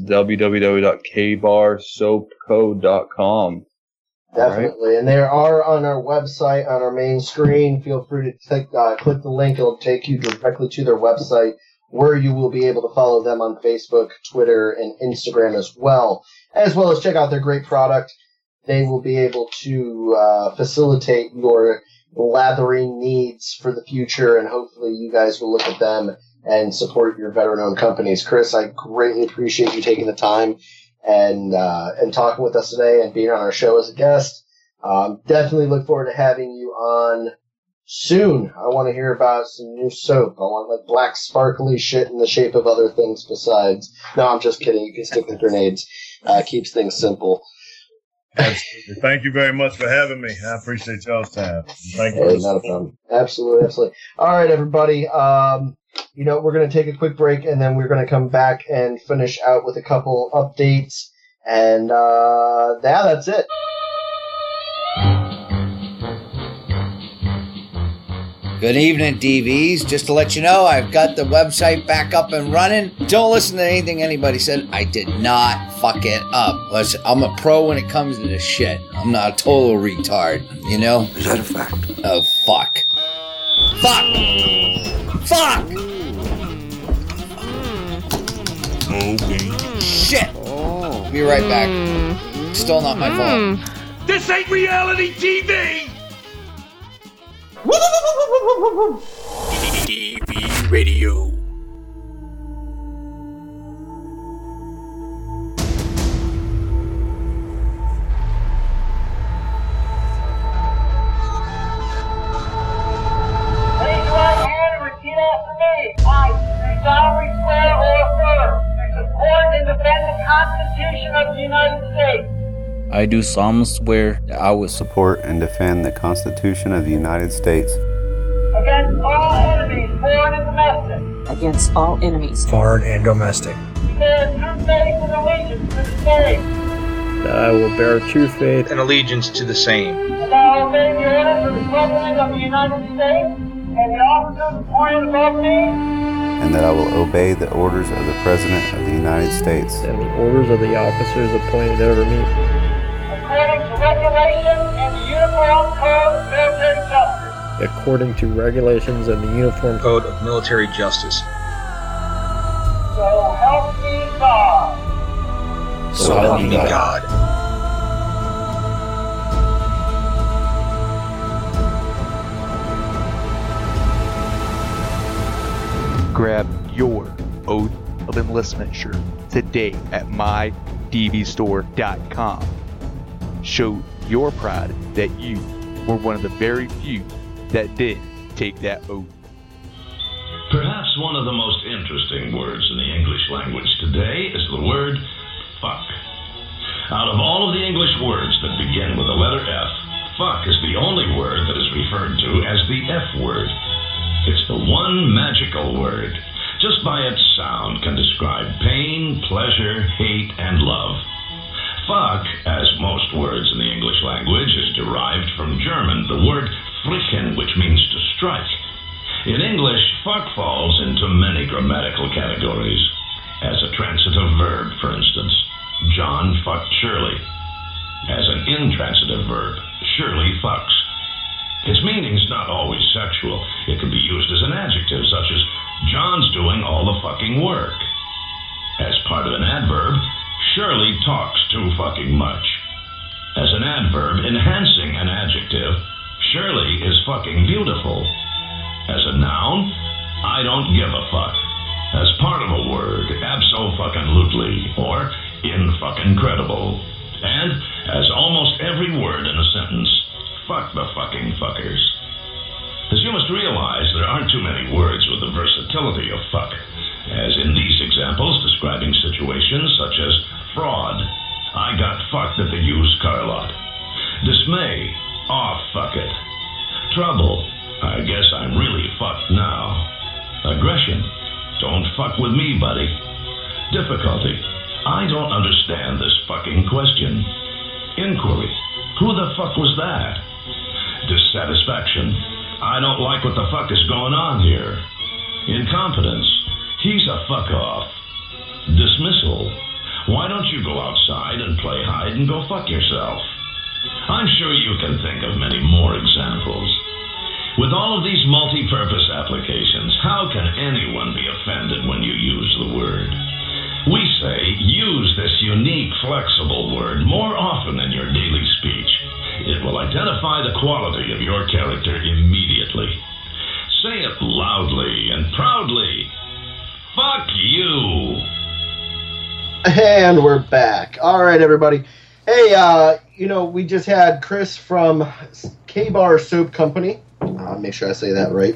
www.kbarsoapco.com. Definitely. Right. And they are on our website, on our main screen. Feel free to click the link. It'll take you directly to their website, where you will be able to follow them on Facebook, Twitter, and Instagram as well as check out their great product. They will be able to facilitate your lathering needs for the future, and hopefully you guys will look at them and support your veteran-owned companies. Chris, I greatly appreciate you taking the time and talking with us today and being on our show as a guest. Definitely look forward to having you on soon. I want to hear about some new soap. I want like black sparkly shit in the shape of other things besides. No, I'm just kidding. You can stick with grenades. Keeps things simple. Absolutely. Thank you very much for having me. I appreciate y'all's time. Thank you. Hey, not a problem. Absolutely. All right, everybody. We're going to take a quick break, and then we're going to come back and finish out with a couple updates. And that's it. Good evening, DVs. Just to let you know, I've got the website back up and running. Don't listen to anything anybody said. I did not fuck it up. Listen, I'm a pro when it comes to this shit. I'm not a total retard, you know? Is that a fact? Oh, fuck. Fuck! Fuck! Okay. Shit! Be right back. Still not my fault. This ain't reality TV! DV Radio. I do solemnly swear that I will support and defend the Constitution of the United States. Against all enemies, foreign and domestic. Against all enemies, foreign and domestic. Bear true faith and allegiance to the same. That I will bear true faith and allegiance to the same. And that I will obey the orders of the President of the United States and the officers appointed above me. And that I will obey the orders of the President of the United States. And the orders of the officers appointed over me. According to regulations and the Uniform Code of Military Justice. According to regulations and the Uniform Code of Military Justice. So help me God. So help me God. Grab your Oath of Enlistment shirt today at mydvstore.com. Show your pride that you were one of the very few that did take that oath. Perhaps one of the most interesting words in the English language today is the word fuck. Out of all of the English words that begin with the letter F, fuck is the only word that is referred to as the F word. It's the one magical word. Just by its sound can describe pain, pleasure, hate, and love. Fuck, as most words in the English language, is derived from German, the word fricken, which means to strike. In English, fuck falls into many grammatical categories. As a transitive verb, for instance, John fucked Shirley. As an intransitive verb, Shirley fucks. Its meaning's not always sexual. It can be used as an adjective, such as, John's doing all the fucking work. As part of an adverb, Shirley talks too fucking much. As an adverb enhancing an adjective, Shirley is fucking beautiful. As a noun, I don't give a fuck. As part of a word, abso-fucking-lutely, or in-fucking-credible. And, as almost every word in a sentence, fuck the fucking fuckers. As you must realize, there aren't too many words with the versatility of fuck, as in these examples describing situations such as fraud, I got fucked at the used car lot. Dismay, aw fuck it. Trouble, I guess I'm really fucked now. Aggression, don't fuck with me, buddy. Difficulty, I don't understand this fucking question. Inquiry, who the fuck was that? Dissatisfaction, I don't like what the fuck is going on here. Incompetence, He's a fuck off. Dismissal. Why don't you go outside and play hide and go fuck yourself? I'm sure you can think of many more examples. With all of these multi-purpose applications, how can anyone be offended when you use the word? We say, use this unique, flexible word more often in your daily speech. It will identify the quality of your character immediately. Say it loudly and proudly. Fuck you! And we're back. All right, everybody. Hey, we just had Chris from K-Bar Soap Company. Make sure I say that right.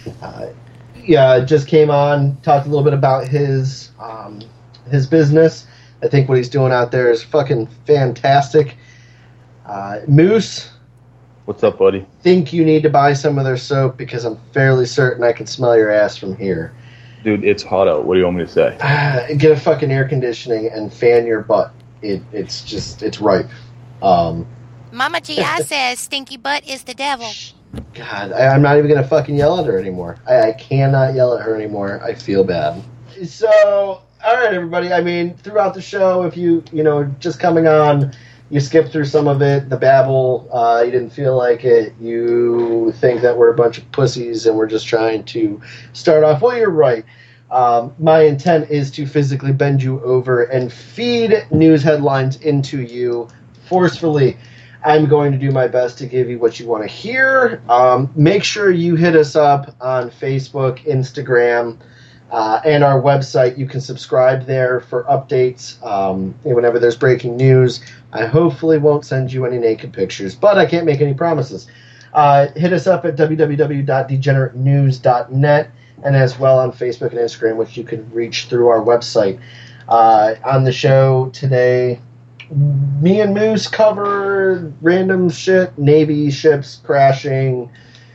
Just came on, talked a little bit about his business. I think what he's doing out there is fucking fantastic. Moose. What's up, buddy? Think you need to buy some of their soap because I'm fairly certain I can smell your ass from here. Dude, it's hot out. What do you want me to say? Get a fucking air conditioning and fan your butt. It's ripe. Mama G.I. says stinky butt is the devil. God, I'm not even going to fucking yell at her anymore. I cannot yell at her anymore. I feel bad. So, all right, everybody. I mean, throughout the show, if you just coming on, you skip through some of it, the babble, you didn't feel like it, you think that we're a bunch of pussies and we're just trying to start off. Well, you're right. My intent is to physically bend you over and feed news headlines into you forcefully. I'm going to do my best to give you what you want to hear. Make sure you hit us up on Facebook, Instagram, and our website. You can subscribe there for updates whenever there's breaking news. I hopefully won't send you any naked pictures, but I can't make any promises. Hit us up at www.degeneratenews.net and as well on Facebook and Instagram, which you can reach through our website. On the show today, me and Moose cover random shit, Navy ships crashing.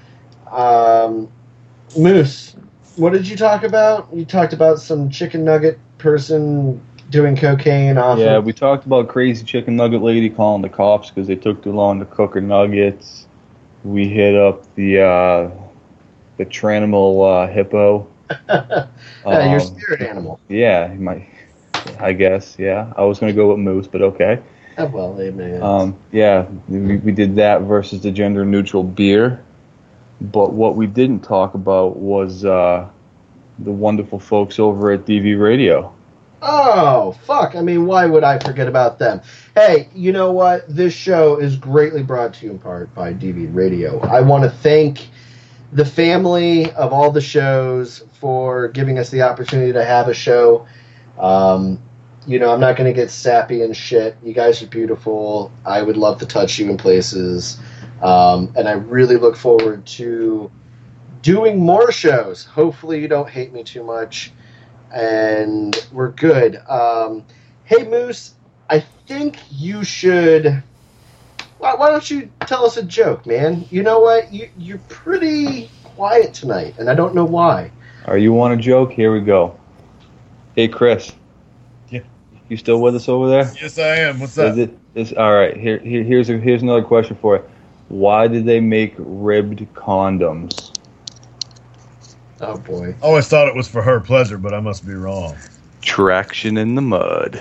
Moose, what did you talk about? You talked about some chicken nugget person doing cocaine off. Yeah, we talked about crazy chicken nugget lady calling the cops because they took too long to cook her nuggets. We hit up the Tranimal hippo. Your spirit animal. Yeah, I guess, yeah. I was going to go with Moose, but okay. Well, amen. We did that versus the gender-neutral beer. But what we didn't talk about was the wonderful folks over at DV Radio. Oh, fuck. I mean, why would I forget about them? Hey, you know what? This show is greatly brought to you in part by DV Radio. I want to thank the family of all the shows for giving us the opportunity to have a show. I'm not going to get sappy and shit. You guys are beautiful. I would love to touch you in places. And I really look forward to doing more shows. Hopefully you don't hate me too much. And we're good. Hey, Moose, I think you should... Why don't you tell us a joke, man? You know what? You're pretty quiet tonight, and I don't know why. Are you want a joke? Here we go. Hey, Chris. Yeah. You still with us over there? Yes, I am. What's up? All right. Here's another question for you. Why did they make ribbed condoms? Oh, boy. I always thought it was for her pleasure, but I must be wrong. Traction in the mud.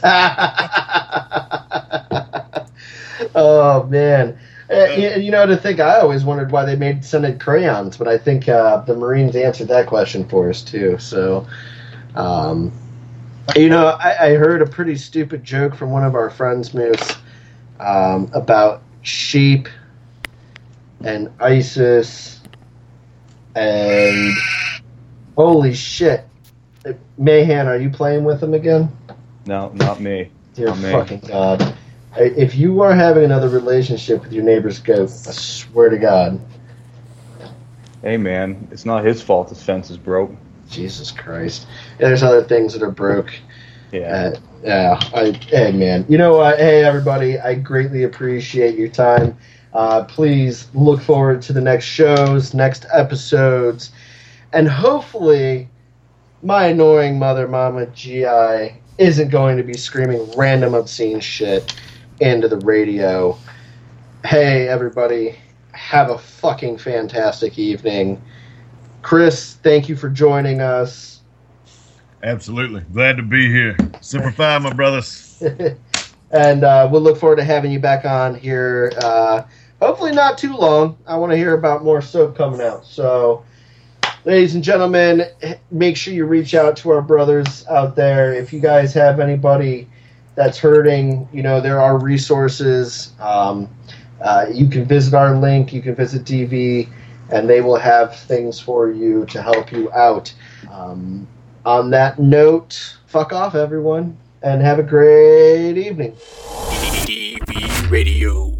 Oh, man. To think, I always wondered why they made scented crayons, but I think the Marines answered that question for us, too. So, I heard a pretty stupid joke from one of our friends, Moose, about sheep and ISIS and holy shit. Mayhan, are you playing with him again? No, not me. Dear fucking God. If you are having another relationship with your neighbor's goat, I swear to God. Hey, man, it's not his fault his fence is broke. Jesus Christ. There's other things that are broke. Yeah. Hey, man. You know what? Hey, everybody, I greatly appreciate your time. Please look forward to the next shows, next episodes, and hopefully my annoying mother, Mama G.I., isn't going to be screaming random obscene shit into the radio. Hey, everybody, have a fucking fantastic evening. Chris, thank you for joining us. Absolutely. Glad to be here. Super fine, my brothers. And we'll look forward to having you back on here. Hopefully not too long. I want to hear about more soap coming out. So, ladies and gentlemen, make sure you reach out to our brothers out there. If you guys have anybody that's hurting, there are resources. You can visit our link. You can visit DV, and they will have things for you to help you out. On that note, fuck off, everyone, and have a great evening. DV Radio.